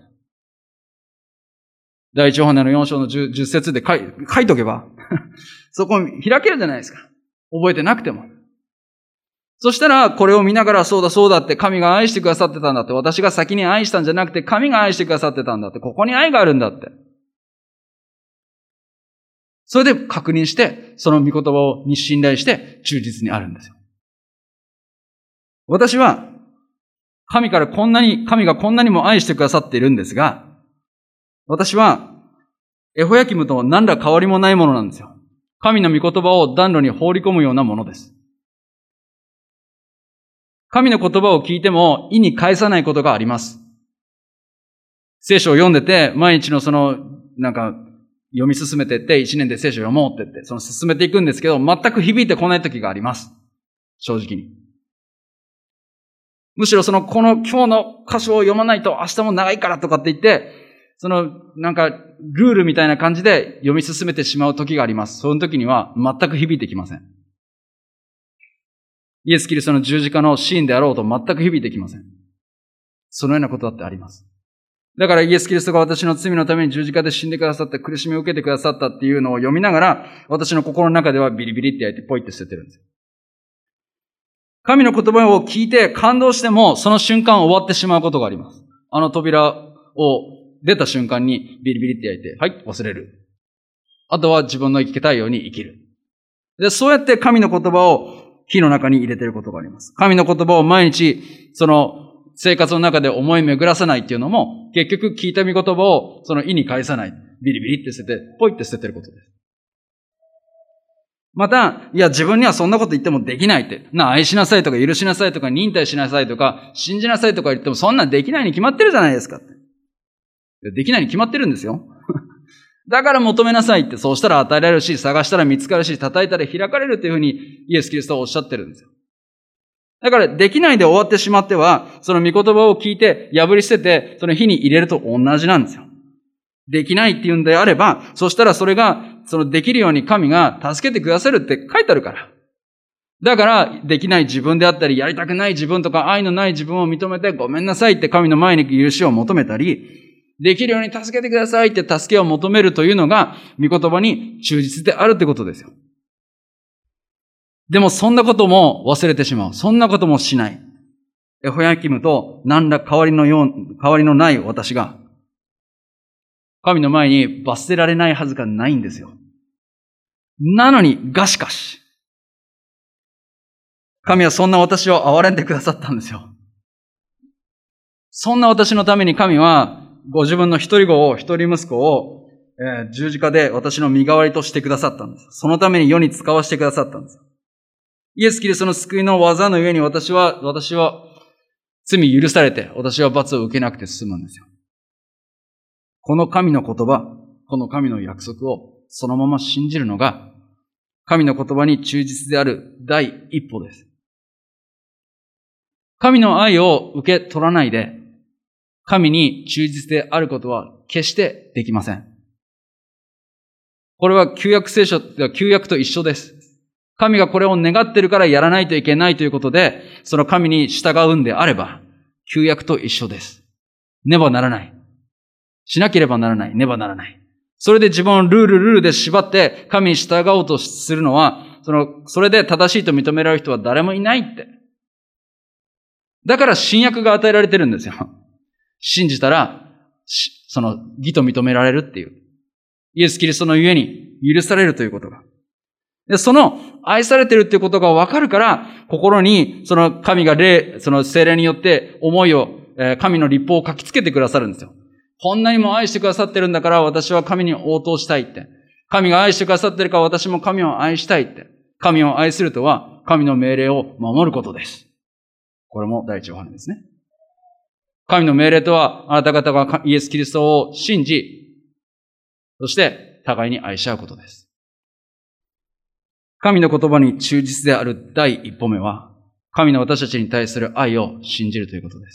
第一ヨハネの4章の 10節で書いとけば、そこ開けるじゃないですか。覚えてなくても。そしたら、これを見ながら、そうだそうだって、神が愛してくださってたんだって、私が先に愛したんじゃなくて、神が愛してくださってたんだって、ここに愛があるんだって。それで確認して、その御言葉に信頼して、忠実にあるんですよ。私は、神がこんなにも愛してくださっているんですが、私は、エホヤキムと何ら変わりもないものなんですよ。神の御言葉を暖炉に放り込むようなものです。神の言葉を聞いても意に返さないことがあります。聖書を読んでて、毎日の読み進めていって、1年で聖書を読もうって言って、進めていくんですけど、全く響いてこない時があります。正直に。むしろ今日の箇所を読まないと明日も長いからとかって言って、ルールみたいな感じで読み進めてしまう時があります。その時には全く響いてきません。イエス・キリストの十字架のシーンであろうと全く響いてきません。そのようなことだってあります。だからイエス・キリストが私の罪のために十字架で死んでくださって苦しみを受けてくださったっていうのを読みながら、私の心の中ではビリビリって焼いてポイって捨ててるんですよ。神の言葉を聞いて感動しても、その瞬間終わってしまうことがあります。あの扉を出た瞬間にビリビリって焼いて、はい、忘れる。あとは自分の生きたいように生きる。で、そうやって神の言葉を火の中に入れていることがあります。神の言葉を毎日、生活の中で思い巡らさないっていうのも、結局聞いた御言葉を意に返さない。ビリビリって捨てて、ポイって捨ててることです。また、いや自分にはそんなこと言ってもできないって。愛しなさいとか許しなさいとか忍耐しなさいとか信じなさいとか言ってもそんなんできないに決まってるじゃないですかって。できないに決まってるんですよ。だから求めなさいって、そうしたら与えられるし、探したら見つかるし、叩いたら開かれるというふうにイエス・キリストはおっしゃってるんですよ。だからできないで終わってしまっては、その御言葉を聞いて破り捨てて、その火に入れると同じなんですよ。できないっていうんであれば、そしたらそれが、できるように神が助けてくださるって書いてあるから。だから、できない自分であったり、やりたくない自分とか愛のない自分を認めてごめんなさいって神の前に許しを求めたり、できるように助けてくださいって助けを求めるというのが、御言葉に忠実であるってことですよ。でもそんなことも忘れてしまう。そんなこともしない。エホヤキムと何ら変わりのない私が、神の前に罰せられないはずがないんですよ。なのに、しかし、神はそんな私を憐れんでくださったんですよ。そんな私のために神は、ご自分の一人息子を、十字架で私の身代わりとしてくださったんです。そのために世に使わせてくださったんです。イエス・キリストの救いの技の上に私は罪許されて、私は罰を受けなくて済むんですよ。この神の言葉、この神の約束をそのまま信じるのが、神の言葉に忠実である第一歩です。神の愛を受け取らないで、神に忠実であることは決してできません。これは旧約と一緒です。神がこれを願っているからやらないといけないということで、その神に従うんであれば、旧約と一緒です。ねばならない。しなければならない。ねばならない。それで自分をルールで縛って神に従おうとするのは、それで正しいと認められる人は誰もいないって。だから新約が与えられてるんですよ。信じたら、義と認められるっていう。イエス・キリストのゆえに許されるということが。で、愛されてるっていうことがわかるから、心に神が聖霊によって思いを、神の律法を書きつけてくださるんですよ。 こんなにも愛してくださってるんだから私は神に応答したいって。神が愛してくださってるから私も神を愛したいって。神を愛するとは神の命令を守ることです。これも第一ヨハネですね。神の命令とはあなた方がイエス・キリストを信じ、そして互いに愛し合うことです。神の言葉に忠実である第一歩目は、神の私たちに対する愛を信じるということです。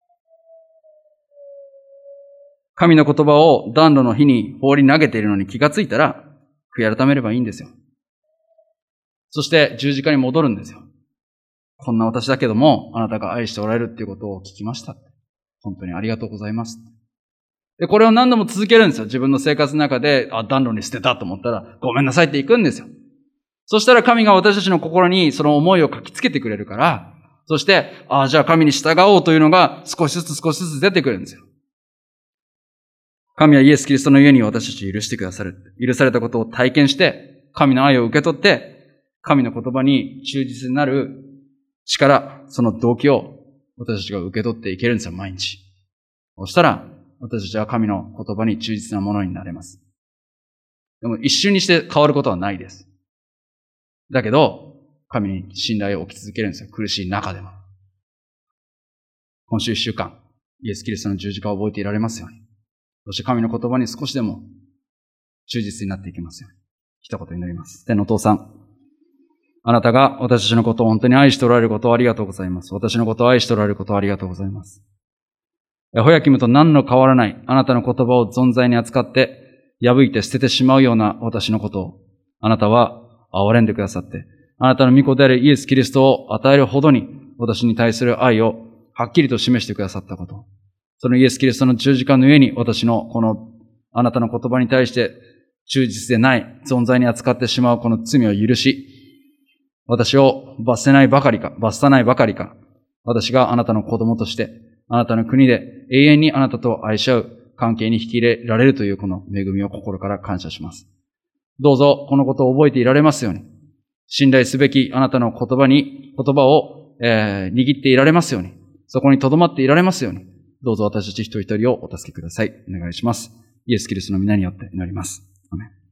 神の言葉を暖炉の火に放り投げているのに気がついたら、悔い改めればいいんですよ。そして十字架に戻るんですよ。こんな私だけども、あなたが愛しておられるっていうことを聞きました。本当にありがとうございます。で、これを何度も続けるんですよ。自分の生活の中で、暖炉に捨てたと思ったら、ごめんなさいって行くんですよ。そしたら神が私たちの心にその思いを書きつけてくれるから、そして、じゃあ神に従おうというのが少しずつ出てくるんですよ。神はイエス・キリストのゆえに私たちを許してくださる。許されたことを体験して、神の愛を受け取って、神の言葉に忠実になる力、その動機を私たちが受け取っていけるんですよ、毎日。そしたら、私たちは神の言葉に忠実なものになれます。でも一瞬にして変わることはないです。だけど、神に信頼を置き続けるんですよ。苦しい中でも。今週1週間、イエス・キリストの十字架を覚えていられますように。そして神の言葉に少しでも忠実になっていきますように。一言祈ります。天のお父さん、あなたが私たちのことを本当に愛しておられることをありがとうございます。私のことを愛しておられることをありがとうございます。ホヤキムと何の変わらないあなたの言葉を存在に扱って破いて捨ててしまうような私のことをあなたは憐れんでくださって、あなたの御子であるイエス・キリストを与えるほどに私に対する愛をはっきりと示してくださったこと。そのイエス・キリストの十字架の上に私のこのあなたの言葉に対して忠実でない存在に扱ってしまうこの罪を許し、私を罰さないばかりか、私があなたの子供として、あなたの国で永遠にあなたと愛し合う関係に引き入れられるというこの恵みを心から感謝します。どうぞこのことを覚えていられますように、信頼すべきあなたの言葉を、握っていられますように、そこに留まっていられますように、どうぞ私たち一人一人をお助けください。お願いします。イエス・キリストの皆によって祈ります。アメン。